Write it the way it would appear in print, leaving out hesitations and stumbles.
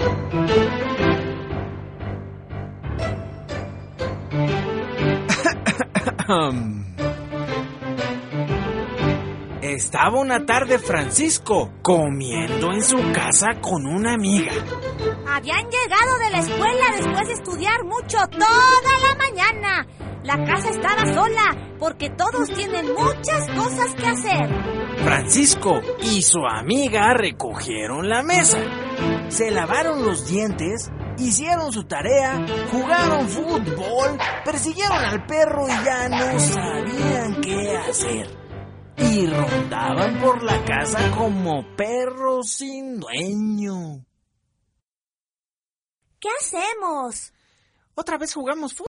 Estaba una tarde Francisco comiendo en su casa con una amiga. Habían llegado de la escuela después de estudiar mucho toda la mañana. La casa estaba sola porque todos tienen muchas cosas que hacer. Francisco y su amiga recogieron la mesa, se lavaron los dientes, hicieron su tarea, jugaron fútbol, persiguieron al perro y ya no sabían qué hacer. Y rondaban por la casa como perros sin dueño. ¿Qué hacemos? Otra vez jugamos fútbol.